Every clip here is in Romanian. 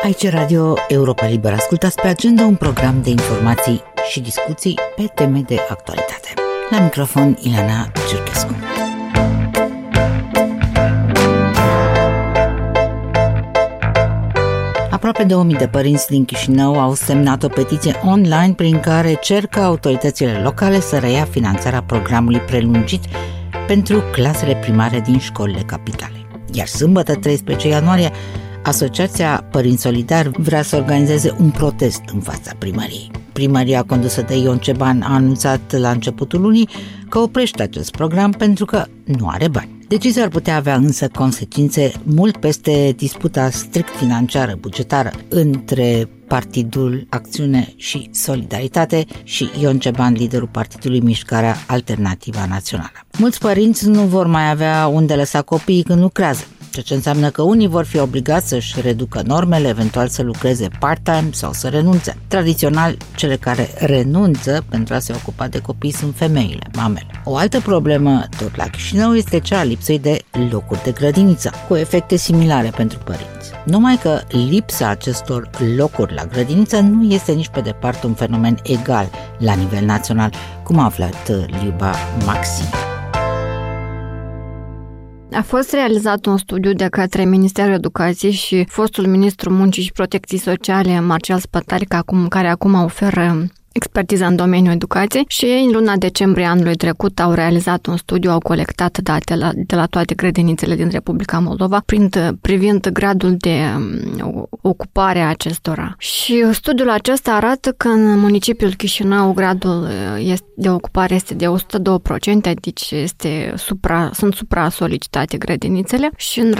Aici Radio Europa Liberă. Ascultați pe Agenda, un program de informații și discuții pe teme de actualitate. La microfon, Ileana Cerchescu. Aproape 2000 de părinți din Chișinău au semnat o petiție online prin care cer ca autoritățile locale să reia finanțarea programului prelungit pentru clasele primare din școlile capitale. Iar sâmbătă, 13 ianuarie, Asociația Părinți Solidari vrea să organizeze un protest în fața primăriei. Primăria condusă de Ion Ceban a anunțat la începutul lunii că oprește acest program pentru că nu are bani. Decizia ar putea avea însă consecințe mult peste disputa strict financiară bugetară între Partidul Acțiune și Solidaritate și Ion Ceban, liderul Partidului Mișcarea Alternativă Națională. Mulți părinți nu vor mai avea unde lăsa copiii când lucrează, ceea ce înseamnă că unii vor fi obligați să-și reducă normele, eventual să lucreze part-time sau să renunțe. Tradițional, cele care renunță pentru a se ocupa de copii sunt femeile, mamele. O altă problemă, tot la Chișinău, este cea a lipsei de locuri de grădiniță, cu efecte similare pentru părinți. Numai că lipsa acestor locuri la grădiniță nu este nici pe departe un fenomen egal la nivel național, cum a aflat Liuba Maxim. A fost realizat un studiu de către Ministerul Educației și fostul ministru Muncii și Protecției Sociale, Marcel Spătari, care acum oferă expertiza în domeniul educației, și ei în luna decembrie anului trecut au realizat un studiu, au colectat date de la toate grădinițele din Republica Moldova privind gradul de ocupare a acestora. Și studiul acesta arată că în municipiul Chișinău gradul de ocupare este de 102%, deci sunt supra-solicitate grădinițele, și în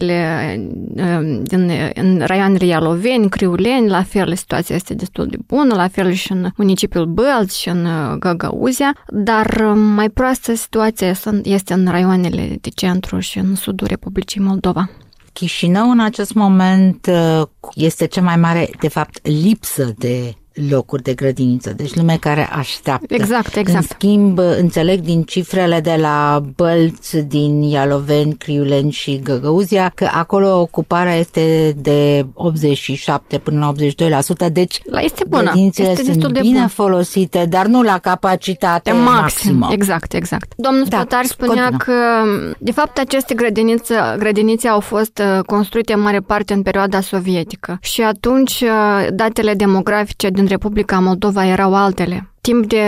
raioanele Ialoveni, Criuleni, la fel situația este destul de bună, la fel și în municipiul Bălți și în Găgăuzia, dar mai proastă situația este în raioanele de centru și în sudul Republicii Moldova. Chișinău în acest moment este cea mai mare, de fapt, lipsă de locuri de grădiniță, deci lume care așteaptă. Exact. În schimb, înțeleg din cifrele de la Bălți, din Ialoveni, Criuleni și Găgăuzia că acolo ocuparea este de 87 până la 82%, deci este bună. grădinițele este sunt bine folosite, dar nu la capacitate maximă. Exact. Domnul Spătari spunea că, de fapt, aceste grădinițe au fost construite în mare parte în perioada sovietică și atunci datele demografice din Republica Moldova erau altele. Timp de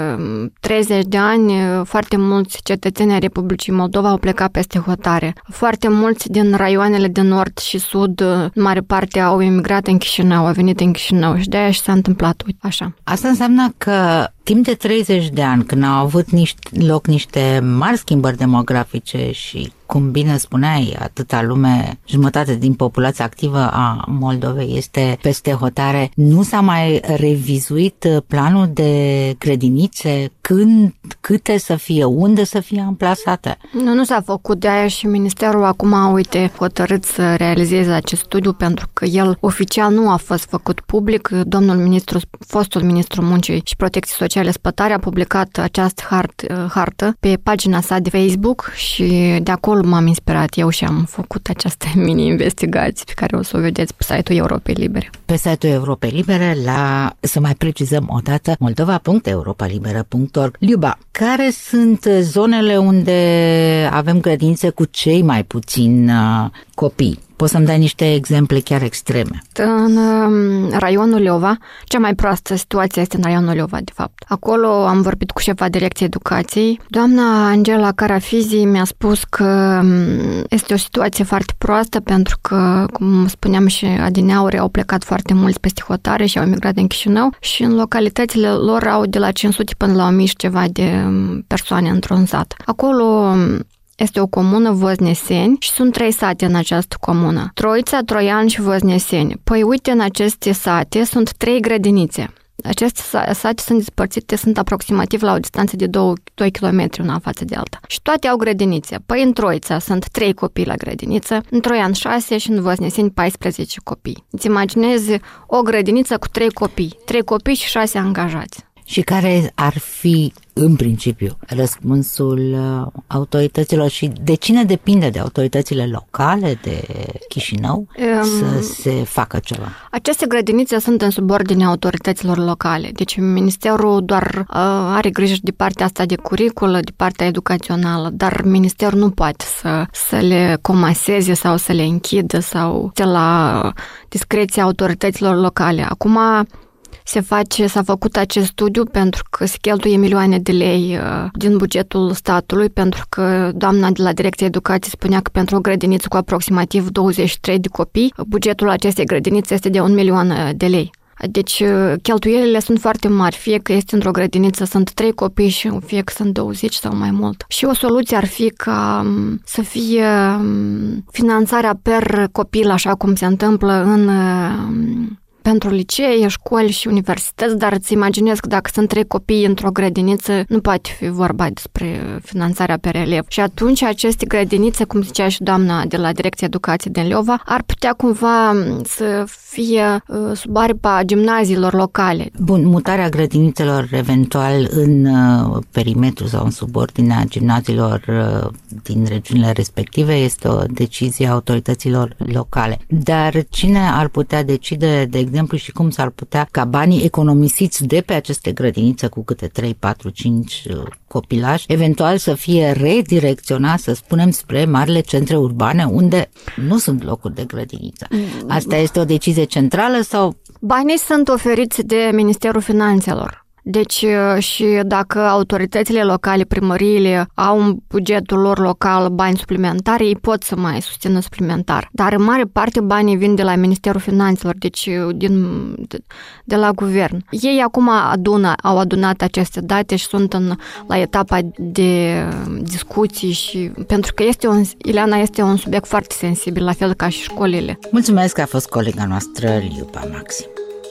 30 de ani, foarte mulți cetățeni ai Republicii Moldova au plecat peste hotare. Foarte mulți din raioanele de nord și sud, în mare parte, au emigrat în Chișinău, au venit în Chișinău și de-aia și s-a întâmplat așa. Asta înseamnă că timp de 30 de ani, când au avut loc niște mari schimbări demografice și, cum bine spuneai, atâta lume, jumătate din populația activă a Moldovei este peste hotare, nu s-a mai revizuit planul de grădinițe, când, câte să fie, unde să fie amplasate? Nu s-a făcut, de aia și Ministerul acum a hotărât să realizeze acest studiu, pentru că el oficial nu a fost făcut public. Fostul ministru Muncii și Protecției Sociale Spătari a publicat această hartă pe pagina sa de Facebook și de acolo m-am inspirat eu și am făcut această mini-investigație pe care o să o vedeți pe site-ul Europei Libere. Pe site-ul Europei Libere, să mai precizăm o dată, moldova.europalibera.org. Liuba, care sunt zonele unde avem grădinițe cu cei mai puțini copii? Poți să-mi dai niște exemple chiar extreme? În raionul Leova, cea mai proastă situație este în raionul Leova, de fapt. Acolo am vorbit cu șefa Direcției Educației. Doamna Angela Carafizi mi-a spus că este o situație foarte proastă pentru că, cum spuneam și adineauri, au plecat foarte mulți peste hotare și au emigrat în Chișinău și în localitățile lor au de la 500 până la 1000 și ceva de persoane într-un sat. Acolo este o comună, Vozneseni, și sunt 3 sate în această comună. Troița, Troian și Vozneseni. Păi uite, în aceste sate sunt 3 grădinițe. Aceste sate sunt despărțite, sunt aproximativ la o distanță de 2 km una față de alta. Și toate au grădinițe. Păi în Troița sunt 3 copii la grădiniță, în Troian 6 și în Vozneseni 14 copii. Îți imaginezi o grădiniță cu 3 copii. 3 copii și 6 angajați. Și care ar fi, în principiu, răspunsul autorităților și de cine depinde, de autoritățile locale, de Chișinău, să se facă ceva? Aceste grădinițe sunt în subordine autorităților locale. Deci ministerul doar are grijă de partea asta de curiculă, de partea educațională, dar ministerul nu poate să le comaseze sau să le închidă sau la discreția autorităților locale. Acum s-a făcut acest studiu pentru că se cheltuie milioane de lei din bugetul statului, pentru că doamna de la Direcția Educației spunea că pentru o grădiniță cu aproximativ 23 de copii, bugetul acestei grădinițe este de 1 milion de lei. Deci cheltuielile sunt foarte mari, fie că este într-o grădiniță sunt 3 copii și fie că sunt 20 sau mai mult. Și o soluție ar fi ca să fie finanțarea per copil, așa cum se întâmplă pentru licee, școli și universități, dar îți imaginezi că dacă sunt 3 copii într-o grădiniță, nu poate fi vorba despre finanțarea per elev. Și atunci aceste grădinițe, cum zicea și doamna de la Direcția Educației din Leova, ar putea cumva să fie sub aripa gimnaziilor locale. Bun, mutarea grădinițelor eventual în perimetru sau în subordinea gimnaziilor din regiunile respective este o decizie a autorităților locale. Dar cine ar putea decide, de exemplu, și cum s-ar putea ca banii economisiți de pe aceste grădinițe cu câte 3, 4, 5 copilași, eventual să fie redirecționați, să spunem, spre marile centre urbane unde nu sunt locuri de grădiniță. Asta este o decizie centrală sau? Banii sunt oferiți de Ministerul Finanțelor. Deci și dacă autoritățile locale, primăriile au în bugetul lor local bani suplimentari, ei pot să mai susțină suplimentar. Dar în mare parte banii vin de la Ministerul Finanțelor, deci de la guvern. Ei acum au adunat aceste date și sunt la etapa de discuții și pentru că Ileana este un subiect foarte sensibil, la fel ca și școlile. Mulțumesc că a fost colega noastră Liuba Maxim.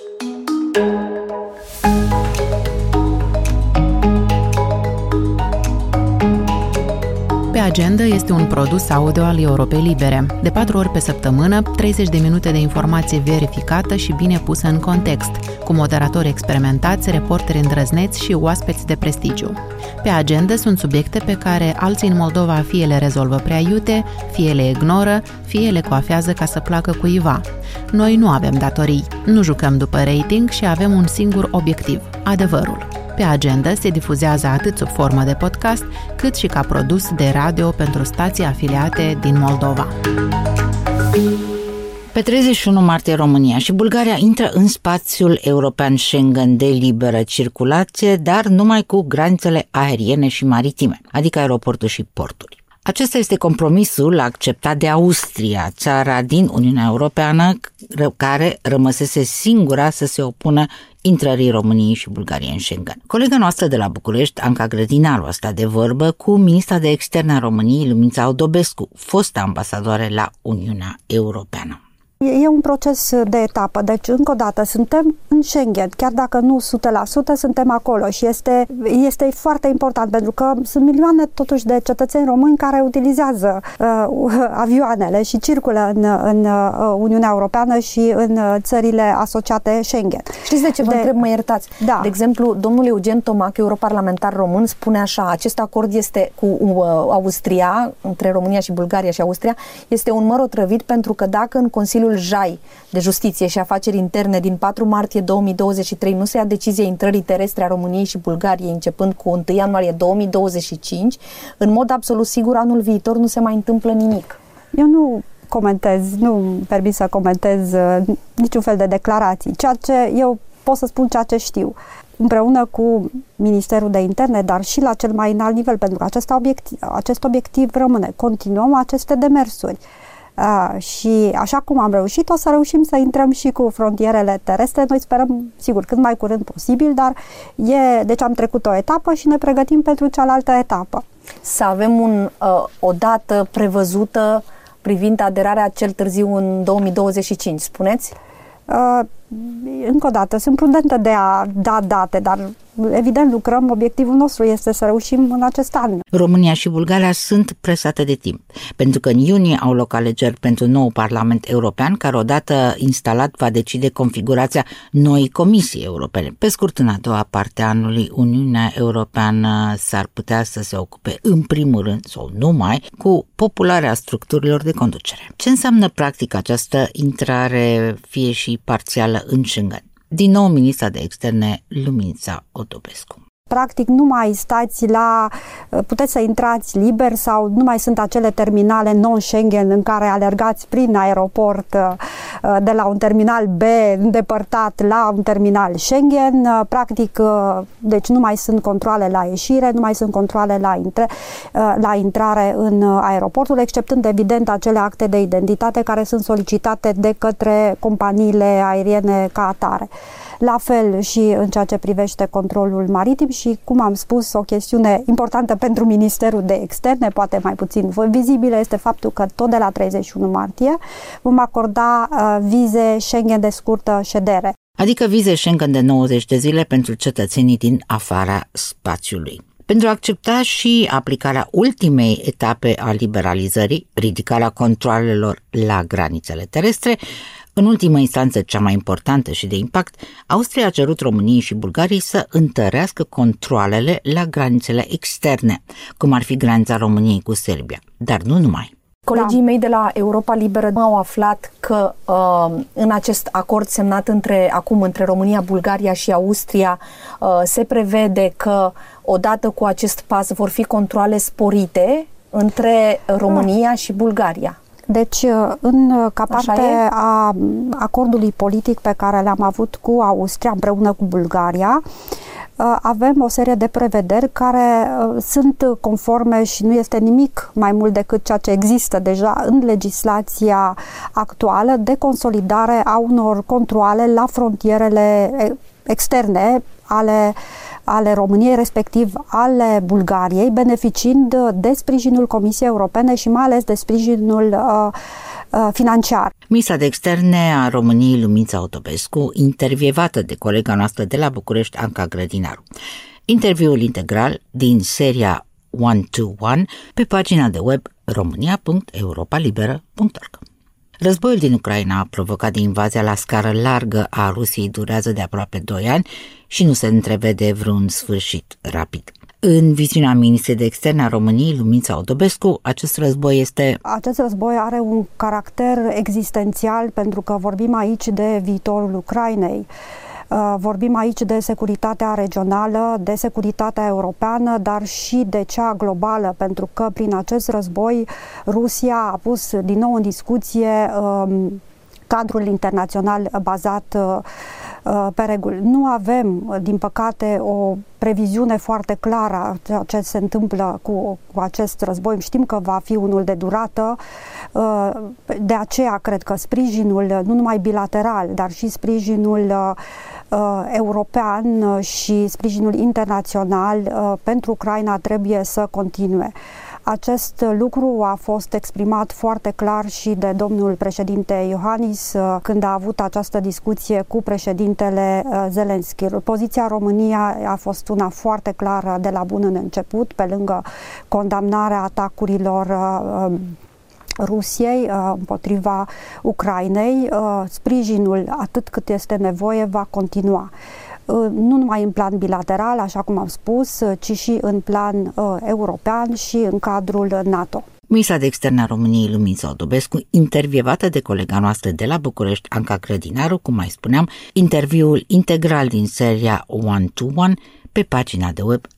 Pe Agenda este un produs audio al Europei Libere. De 4 ori pe săptămână, 30 de minute de informație verificată și bine pusă în context, cu moderatori experimentați, reporteri îndrăzneți și oaspeți de prestigiu. Pe Agenda sunt subiecte pe care alții în Moldova fie le rezolvă prea iute, fie le ignoră, fie le coafează ca să placă cuiva. Noi nu avem datorii, nu jucăm după rating și avem un singur obiectiv, adevărul. Pe Agenda se difuzează atât sub formă de podcast, cât și ca produs de radio pentru stații afiliate din Moldova. Pe 31 martie, România și Bulgaria intră în spațiul european Schengen de liberă circulație, dar numai cu granițele aeriene și maritime, adică aeroporturi și porturi. Acesta este compromisul acceptat de Austria, țara din Uniunea Europeană care rămăsese singura să se opună intrării României și Bulgariei în Schengen. Colega noastră de la București, Anca Grădinaru, a stat de vorbă cu ministra de externe a României, Lumința Odobescu, fostă ambasadoare la Uniunea Europeană. E un proces de etapă, deci încă o dată suntem în Schengen, chiar dacă nu 100%, suntem acolo și este foarte important pentru că sunt milioane totuși de cetățeni români care utilizează avioanele și circulă în Uniunea Europeană și în țările asociate Schengen. Știți de ce vă întreb, mă iertați? Da. De exemplu, domnul Eugen Tomac, europarlamentar român, spune așa: acest acord este cu Austria, între România și Bulgaria și Austria, este un măr otrăvit pentru că dacă în Consiliul JAI de Justiție și Afaceri Interne din 4 martie 2023 nu se ia decizia intrării terestre a României și Bulgariei începând cu 1 ianuarie 2025, în mod absolut sigur anul viitor nu se mai întâmplă nimic. Eu nu îmi permit să comentez niciun fel de declarații. Eu pot să spun ceea ce știu. Împreună cu Ministerul de Interne, dar și la cel mai înalt nivel, pentru că acest obiectiv rămâne. Continuăm aceste demersuri. Și așa cum am reușit, o să reușim să intrăm și cu frontierele terestre. Noi sperăm, sigur, cât mai curând posibil, dar deci am trecut o etapă și ne pregătim pentru cealaltă etapă. Să avem o dată prevăzută privind aderarea cel târziu în 2025, spuneți? încă o dată, sunt prudentă de a da date, dar evident lucrăm, obiectivul nostru este să reușim în acest an. România și Bulgaria sunt presate de timp, pentru că în iunie au loc alegeri pentru nou Parlament European, care odată instalat va decide configurația noii Comisii Europene. Pe scurt, în a doua parte a anului, Uniunea Europeană s-ar putea să se ocupe în primul rând, sau numai, cu popularea structurilor de conducere. Ce înseamnă practic această intrare, fie și parțială, în Schengen? Din nou, ministra de externe, Lumința Otobescu. Practic nu mai puteți să intrați liber sau nu mai sunt acele terminale non-Schengen în care alergați prin aeroport de la un terminal B îndepărtat la un terminal Schengen. Practic, deci nu mai sunt controale la ieșire, nu mai sunt controale la intrare în aeroportul, exceptând evident acele acte de identitate care sunt solicitate de către companiile aeriene ca atare. La fel și în ceea ce privește controlul maritim și, cum am spus, o chestiune importantă pentru Ministerul de Externe, poate mai puțin vizibilă, este faptul că tot de la 31 martie vom acorda vize Schengen de scurtă ședere. Adică vize Schengen de 90 de zile pentru cetățenii din afara spațiului. Pentru a accepta și aplicarea ultimei etape a liberalizării, ridicarea controalelor la granițele terestre, în ultimă instanță, cea mai importantă și de impact, Austria a cerut României și Bulgariei să întărească controalele la granițele externe, cum ar fi granița României cu Serbia, dar nu numai. Colegii mei de la Europa Liberă au aflat că în acest acord semnat între România, Bulgaria și Austria se prevede că odată cu acest pas vor fi controale sporite între România și Bulgaria. Deci, ca parte a acordului politic pe care le-am avut cu Austria împreună cu Bulgaria, avem o serie de prevederi care sunt conforme și nu este nimic mai mult decât ceea ce există deja în legislația actuală de consolidare a unor controale la frontierele externe ale României, respectiv ale Bulgariei, beneficiind de sprijinul Comisiei Europene și mai ales de sprijinul financiar. Ministra de Externe a României, Lumința Otobescu, intervievată de colega noastră de la București, Anca Grădinaru. Interviul integral din seria 1-to-1 pe pagina de web romania.europalibera.org. Războiul din Ucraina, provocat de invazia la scară largă a Rusiei, durează de aproape 2 ani și nu se întrevede vreun sfârșit rapid. În viziunea ministrei de externe a României, Lumința Otobescu, acest război are un caracter existențial pentru că vorbim aici de viitorul Ucrainei. Vorbim aici de securitatea regională, de securitatea europeană, dar și de cea globală, pentru că prin acest război Rusia a pus din nou în discuție cadrul internațional bazat pe reguli. Nu avem, din păcate, o previziune foarte clară a ceea ce se întâmplă cu acest război. Știm că va fi unul de durată, de aceea cred că sprijinul, nu numai bilateral, dar și sprijinul european și sprijinul internațional pentru Ucraina trebuie să continue. Acest lucru a fost exprimat foarte clar și de domnul președinte Iohannis când a avut această discuție cu președintele Zelensky. Poziția României a fost una foarte clară de la bun început, pe lângă condamnarea atacurilor Rusiei împotriva Ucrainei. Sprijinul, atât cât este nevoie, va continua. Nu numai în plan bilateral, așa cum am spus, ci și în plan european și în cadrul NATO. Ministra de Externe a României, Lumința Otobescu, intervievată de colega noastră de la București, Anca Grădinaru, cum mai spuneam, interviul integral din seria 1-to-1 pe pagina de web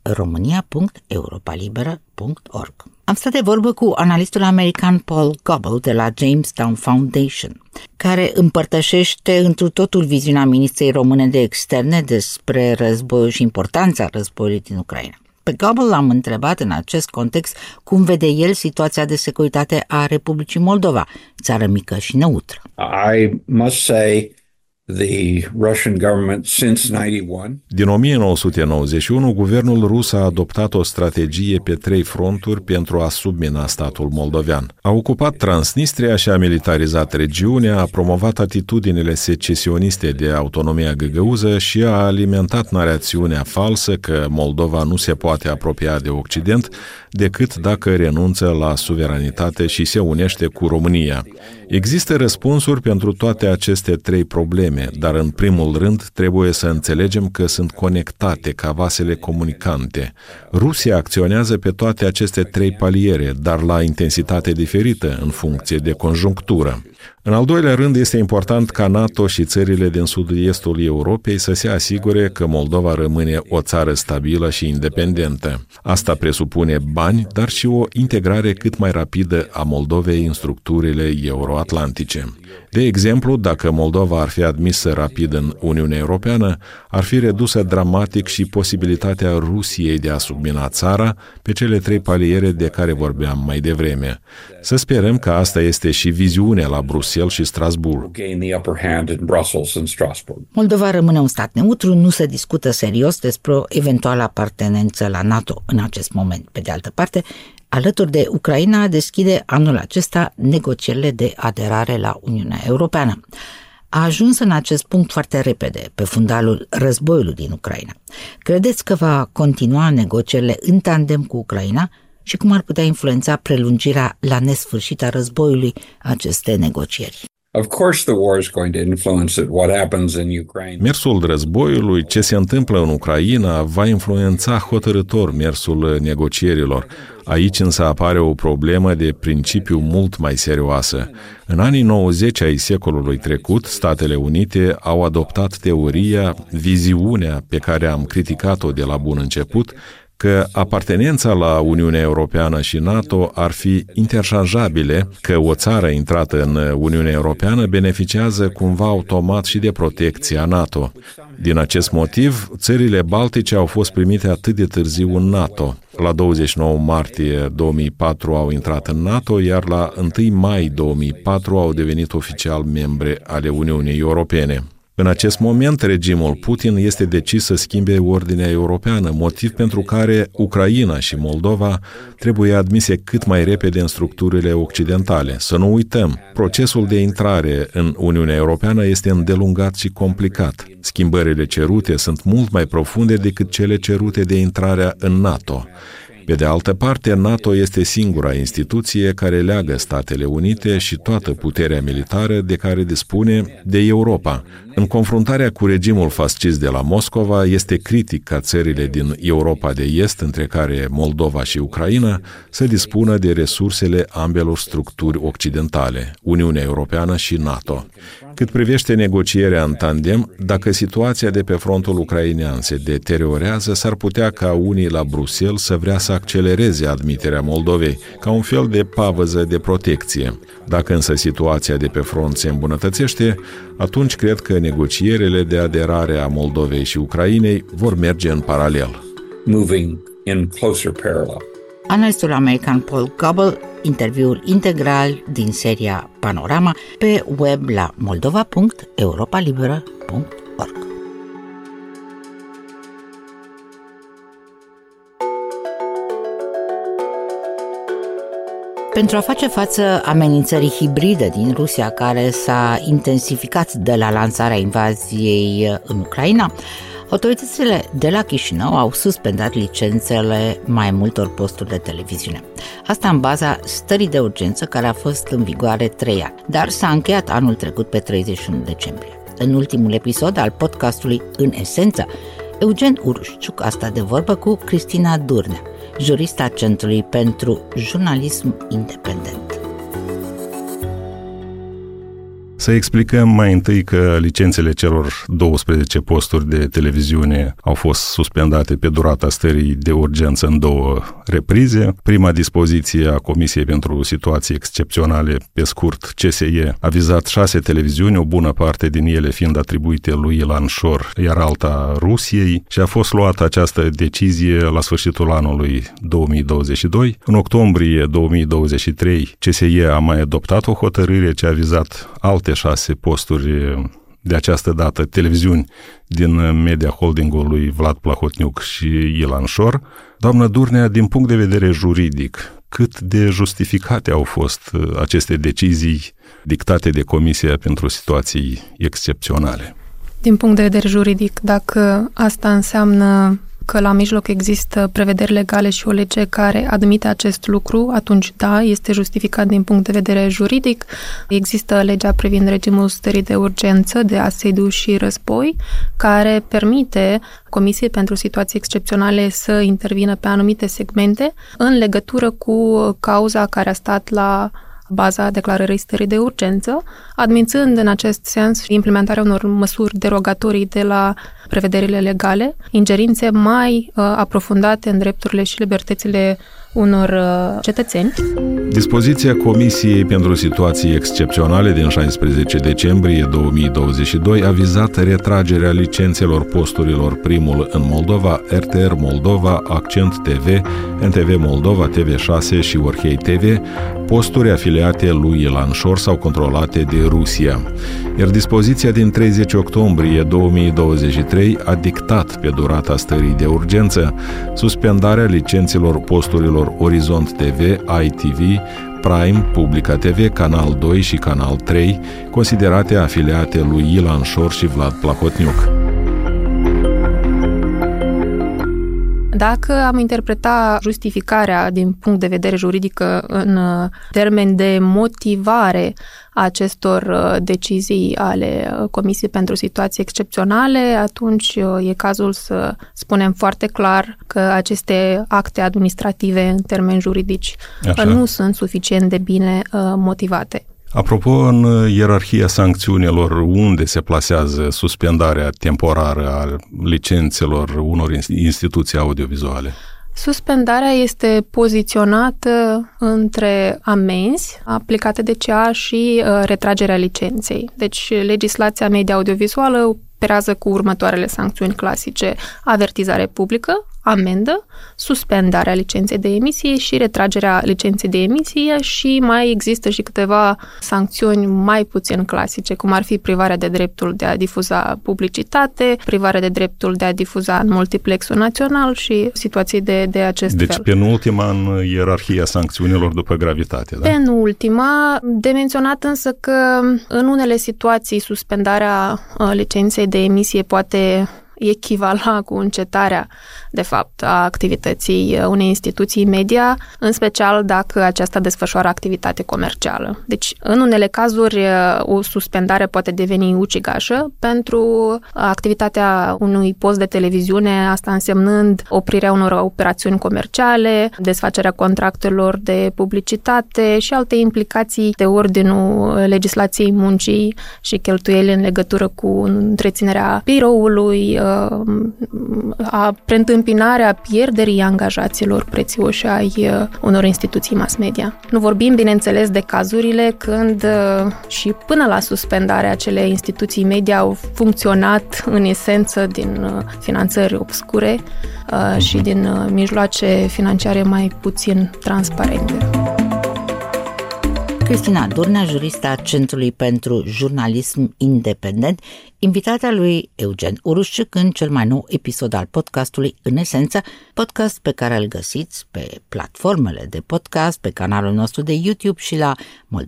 romania.europalibera.org. Am stat de vorbă cu analistul american Paul Goebel de la Jamestown Foundation, care împărtășește întru totul viziunea ministrei române de externe despre războiul și importanța războiului din Ucraina. Pe Goebel l-am întrebat în acest context cum vede el situația de securitate a Republicii Moldova, țară mică și neutră. I must say The Russian government since 91. Din 1991, guvernul rus a adoptat o strategie pe 3 fronturi pentru a submina statul moldovean. A ocupat Transnistria și a militarizat regiunea, a promovat atitudinile secesioniste de autonomia găgăuză și a alimentat narațiunea falsă că Moldova nu se poate apropia de Occident decât dacă renunță la suveranitate și se unește cu România. Există răspunsuri pentru toate aceste 3 probleme, dar în primul rând trebuie să înțelegem că sunt conectate ca vasele comunicante. Rusia acționează pe toate aceste 3 paliere, dar la intensitate diferită în funcție de conjunctură. În al doilea rând, este important ca NATO și țările din sud-estul Europei să se asigure că Moldova rămâne o țară stabilă și independentă. Asta presupune bani, dar și o integrare cât mai rapidă a Moldovei în structurile euroatlantice. De exemplu, dacă Moldova ar fi admisă rapid în Uniunea Europeană, ar fi redusă dramatic și posibilitatea Rusiei de a submina țara pe cele 3 paliere de care vorbeam mai devreme. Să sperăm că asta este și viziunea la Bruxelles și Strasbourg. Moldova rămâne un stat neutru, nu se discută serios despre o eventuală apartenență la NATO în acest moment. Pe de altă parte, alături de Ucraina, deschide anul acesta negocierile de aderare la Uniunea Europeană. A ajuns în acest punct foarte repede, pe fundalul războiului din Ucraina. Credeți că va continua negocierile în tandem cu Ucraina și cum ar putea influența prelungirea la nesfârșit a războiului aceste negocieri? Mersul războiului, ce se întâmplă în Ucraina, va influența hotărâtor mersul negocierilor. Aici însă apare o problemă de principiu mult mai serioasă. În anii 90 ai secolului trecut, Statele Unite au adoptat teoria, viziunea pe care am criticat-o de la bun început, că apartenența la Uniunea Europeană și NATO ar fi interșanjabile, că o țară intrată în Uniunea Europeană beneficiază cumva automat și de protecția NATO. Din acest motiv, țările baltice au fost primite atât de târziu în NATO. La 29 martie 2004 au intrat în NATO, iar la 1 mai 2004 au devenit oficial membre ale Uniunii Europene. În acest moment, regimul Putin este decis să schimbe ordinea europeană, motiv pentru care Ucraina și Moldova trebuie admise cât mai repede în structurile occidentale. Să nu uităm, procesul de intrare în Uniunea Europeană este îndelungat și complicat. Schimbările cerute sunt mult mai profunde decât cele cerute de intrarea în NATO. Pe de altă parte, NATO este singura instituție care leagă Statele Unite și toată puterea militară de care dispune de Europa. În confruntarea cu regimul fascist de la Moscova, este critic ca țările din Europa de Est, între care Moldova și Ucraina, să dispună de resursele ambelor structuri occidentale, Uniunea Europeană și NATO. Cât privește negocierea în tandem, dacă situația de pe frontul ucrainean se deteriorează, s-ar putea ca unii la Bruxelles să vrea să accelereze admiterea Moldovei, ca un fel de pavăză de protecție. Dacă însă situația de pe front se îmbunătățește, atunci cred că negocierile de aderare a Moldovei și Ucrainei vor merge în paralel. Moving in closer parallel. Analistul american Paul Gobel, interviul integral din seria Panorama pe web la moldova.europalibera.org. Pentru a face față amenințării hibride din Rusia, care s-a intensificat de la lansarea invaziei în Ucraina, autoritățile de la Chișinău au suspendat licențele mai multor posturi de televiziune. Asta în baza stării de urgență care a fost în vigoare 3 ani, dar s-a încheiat anul trecut pe 31 decembrie. În ultimul episod al podcastului În Esență, Eugen Urușciuc a stat de vorbă cu Cristina Durnea, jurista Centrului pentru Jurnalism Independent. Să explicăm mai întâi că licențele celor 12 posturi de televiziune au fost suspendate pe durata stării de urgență în 2 reprize. Prima dispoziție a Comisiei pentru Situații Excepționale, pe scurt CSE, a vizat 6 televiziuni, o bună parte din ele fiind atribuite lui Ilan Șor, iar alta Rusiei, și a fost luată această decizie la sfârșitul anului 2022. În octombrie 2023, CSE a mai adoptat o hotărâre ce a vizat alte 6 posturi de această dată televiziuni din media holdingul lui Vlad Plahotniuc și Ilan Șor. Doamnă Durnea, din punct de vedere juridic, cât de justificate au fost aceste decizii dictate de Comisia pentru Situații Excepționale? Din punct de vedere juridic, dacă asta înseamnă că la mijloc există prevederi legale și o lege care admite acest lucru, atunci da, este justificat din punct de vedere juridic. Există legea privind regimul stării de urgență, de asediu și război, care permite Comisiei pentru Situații Excepționale să intervină pe anumite segmente în legătură cu cauza care a stat la baza declarării stării de urgență, admițând în acest sens implementarea unor măsuri derogatorii de la prevederile legale, ingerințe mai aprofundate în drepturile și libertățile unor cetățeni. Dispoziția Comisiei pentru Situații Excepționale din 16 decembrie 2022 a vizat retragerea licențelor posturilor Primul în Moldova, RTR Moldova, Accent TV, NTV Moldova, TV6 și Orhei TV, posturi afiliate lui Ilan Șor sau controlate de Rusia. Iar dispoziția din 30 octombrie 2023 a dictat pe durata stării de urgență suspendarea licențelor posturilor Orizont TV, ITV, Prime, Publica TV, Canal 2 și Canal 3, considerate afiliate lui Ilan Șor și Vlad Plahotniuc. Dacă am interpreta justificarea din punct de vedere juridic în termen de motivare a acestor decizii ale Comisiei pentru Situații Excepționale, atunci e cazul să spunem foarte clar că aceste acte administrative în termeni juridici nu sunt suficient de bine motivate. Apropo, în ierarhia sancțiunilor, unde se plasează suspendarea temporară a licențelor unor instituții audiovizuale? Suspendarea este poziționată între amenzi aplicate de CA și retragerea licenței. Deci, legislația media audiovizuală operează cu următoarele sancțiuni clasice: avertizare publică, amendă, suspendarea licenței de emisie și retragerea licenței de emisie, și mai există și câteva sancțiuni mai puțin clasice, cum ar fi privarea de dreptul de a difuza publicitate, privarea de dreptul de a difuza în multiplexul național și situații de acest fel. Deci penultima în ierarhia sancțiunilor după gravitate, da? Penultima, de menționat însă că în unele situații suspendarea licenței de emisie poate echivala cu încetarea, de fapt, a activității unei instituții media, în special dacă aceasta desfășoară activitate comercială. Deci, în unele cazuri, o suspendare poate deveni ucigașă pentru activitatea unui post de televiziune, asta însemnând oprirea unor operațiuni comerciale, desfacerea contractelor de publicitate și alte implicații de ordinul legislației muncii și cheltuieli în legătură cu întreținerea biroului, preîntâmpinarea pierderii angajaților prețioși ai unor instituții mass media. Nu vorbim, bineînțeles, de cazurile când și până la suspendarea acele instituții media au funcționat în esență din finanțări obscure și din mijloace financiare mai puțin transparente. Cristina Durnea, jurista Centrului pentru Jurnalism Independent, invitata lui Eugen Urușciuc în cel mai nou episod al podcastului În Esență, podcast pe care îl găsiți pe platformele de podcast, pe canalul nostru de YouTube și la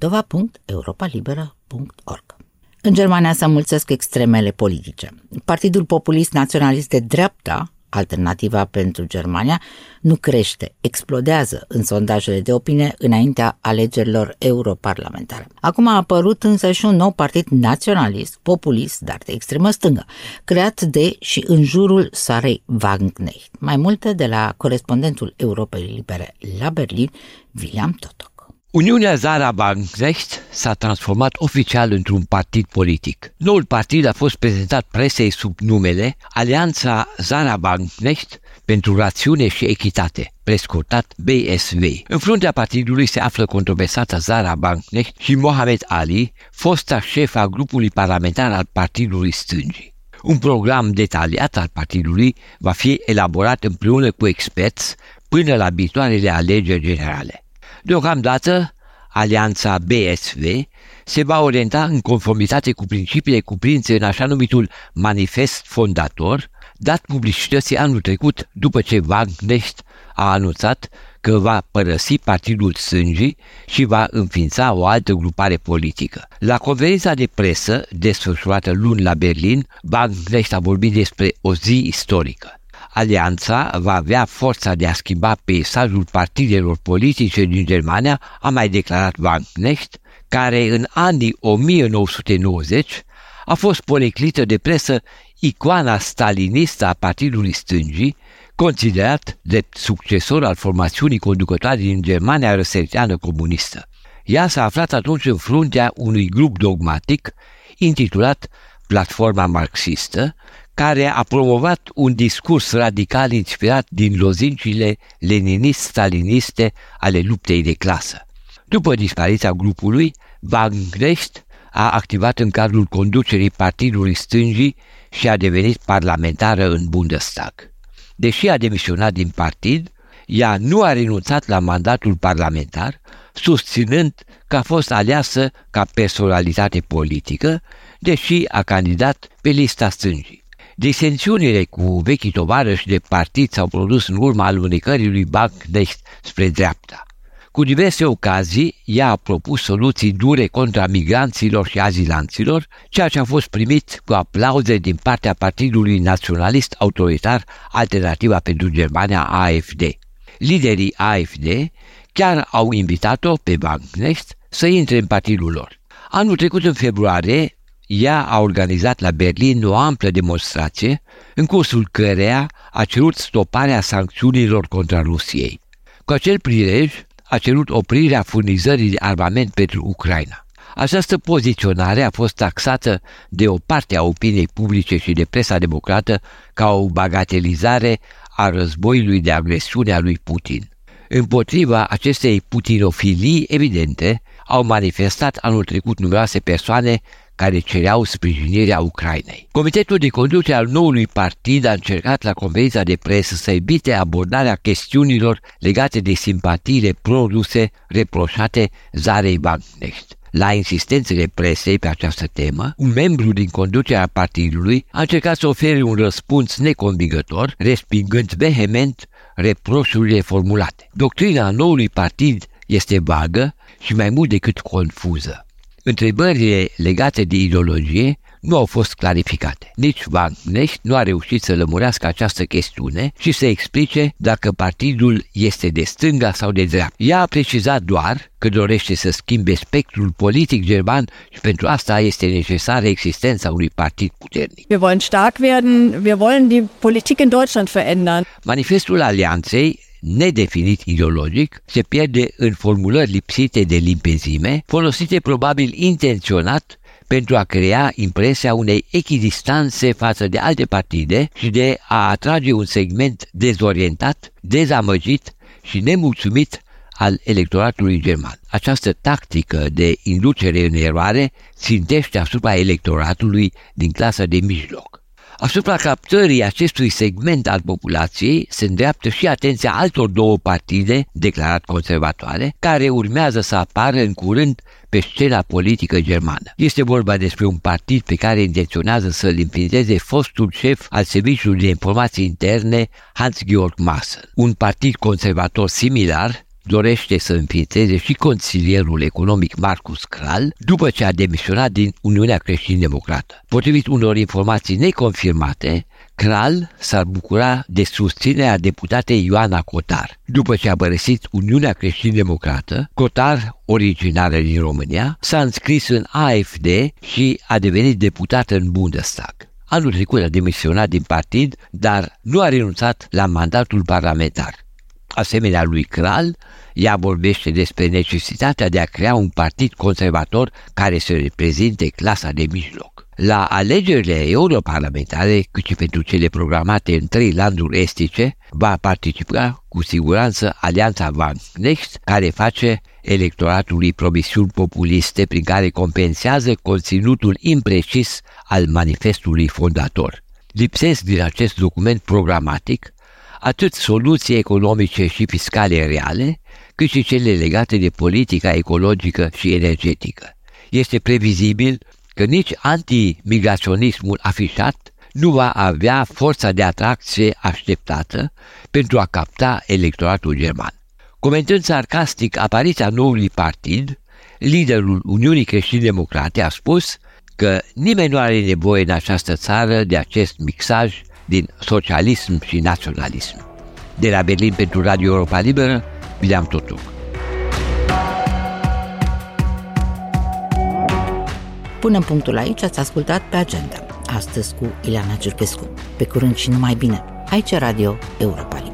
moldova.europalibera.org. În Germania se înmulțesc extremele politice. Partidul populist naționalist de dreapta, Alternativa pentru Germania, nu crește, explodează în sondajele de opinie înaintea alegerilor europarlamentare. Acum a apărut însă și un nou partid naționalist, populist, dar de extremă stângă, creat de și în jurul Sarei Wagenknecht. Mai multe de la corespondentul Europei Libere la Berlin, William Totok. Uniunea Sarah Wagenknecht s-a transformat oficial într-un partid politic. Noul partid a fost prezentat presei sub numele Alianța Sarah Wagenknecht pentru Rațiune și Echitate, prescurtat BSW. În fruntea partidului se află controversata Sarah Wagenknecht și Mohamed Ali, fosta șef a grupului parlamentar al Partidului Stângii. Un program detaliat al partidului va fi elaborat împreună cu experți până la viitoarele alegeri generale. Deocamdată, alianța BSV se va orienta în conformitate cu principiile cuprinse în așa numitul manifest fondator, dat publicității anul trecut după ce Wagenknecht a anunțat că va părăsi Partidul Stângii și va înființa o altă grupare politică. La conferința de presă desfășurată luni la Berlin, Wagenknecht a vorbit despre o zi istorică. Alianța va avea forța de a schimba peisajul partidelor politice din Germania, a mai declarat Wagenknecht, care în anii 1990 a fost poreclită de presă icoana stalinistă a Partidului Stângii, considerat drept succesor al formațiunii conducătoare din Germania răsăriteană comunistă. Ea s-a aflat atunci în fruntea unui grup dogmatic intitulat Platforma Marxistă, care a promovat un discurs radical inspirat din lozincile leninist-staliniste ale luptei de clasă. După dispariția grupului, Wagenknecht a activat în cadrul conducerii Partidului Stângii și a devenit parlamentară în Bundestag. Deși a demisionat din partid, ea nu a renunțat la mandatul parlamentar, susținând că a fost aleasă ca personalitate politică, deși a candidat pe lista stângii. Disensiunile cu vechii tovarăși de partid s-au produs în urma alunecării lui Wagenknecht spre dreapta. Cu diverse ocazii, ea a propus soluții dure contra migranților și azilanților, ceea ce a fost primit cu aplauze din partea Partidului Naționalist Autoritar Alternativa pentru Germania, AfD. Liderii AfD chiar au invitat-o pe Wagenknecht să intre în partidul lor. Anul trecut, în februarie, ea a organizat la Berlin o amplă demonstrație, în cursul căreia a cerut stoparea sancțiunilor contra Rusiei. Cu acel prilej, a cerut oprirea furnizării de armament pentru Ucraina. Această poziționare a fost taxată de o parte a opiniei publice și de presa democrată ca o bagatelizare a războiului de agresiune a lui Putin. Împotriva acestei putinofilii evidente, au manifestat anul trecut numeroase persoane care cereau sprijinirea Ucrainei. Comitetul de conducere al noului partid a încercat la conferința de presă să evite abordarea chestiunilor legate de simpatiile pro-ruse reproșate Zarei Wagenknecht. La insistențele presei pe această temă, un membru din conducerea partidului a încercat să ofere un răspuns neconvingător, respingând vehement reproșurile formulate. Doctrina noului partid este vagă și mai mult decât confuză. Întrebările legate de ideologie nu au fost clarificate. Nici Wagenknecht nu a reușit să lămurească această chestiune și să explice dacă partidul este de stânga sau de dreapta. Ea a precizat doar că dorește să schimbe spectrul politic german și pentru asta este necesară existența unui partid puternic. Wir wollen stark werden, wir wollen die Politik in Deutschland verändern. Manifestul alianței, nedefinit ideologic, se pierde în formulări lipsite de limpezime, folosite probabil intenționat pentru a crea impresia unei echidistanțe față de alte partide și de a atrage un segment dezorientat, dezamăgit și nemulțumit al electoratului german. Această tactică de inducere în eroare țintește asupra electoratului din clasa de mijloc. Asupra captării acestui segment al populației se îndreaptă și atenția altor două partide declarat conservatoare, care urmează să apară în curând pe scena politică germană. Este vorba despre un partid pe care intenționează să-l înființeze fostul șef al Serviciului de Informații Interne, Hans-Georg Maaßen. Un partid conservator similar dorește să înființeze și consilierul economic Markus Krall după ce a demisionat din Uniunea Creștin-Democrată. Potrivit unor informații neconfirmate, Krall s-ar bucura de susținerea deputatei Ioana Cotar. După ce a părăsit Uniunea Creștin-Democrată, Cotar, originară din România, s-a înscris în AfD și a devenit deputată în Bundestag. Anul trecut a demisionat din partid, dar nu a renunțat la mandatul parlamentar. Asemenea lui Krall, ea vorbește despre necesitatea de a crea un partid conservator care să reprezinte clasa de mijloc. La alegerile europarlamentare, cât și pentru cele programate în 3 landuri estice, va participa cu siguranță alianța Wagenknecht, care face electoratului promisiuni populiste prin care compensează conținutul imprecis al manifestului fondator. Lipsesc din acest document programatic atât soluții economice și fiscale reale, cât și cele legate de politica ecologică și energetică. Este previzibil că nici antimigraționismul afișat nu va avea forța de atracție așteptată pentru a capta electoratul german. Comentând sarcastic apariția noului partid, liderul Uniunii Creștini-Democrate a spus că nimeni nu are nevoie în această țară de acest mixaj din socialism și naționalism. De la Berlin pentru Radio Europa Liberă, William Totuc. Punem punctul aici, ați ascultat Pe Agenda. Astăzi cu Ileana Cerchescu. Pe curând și numai bine. Aici Radio Europa Liberă.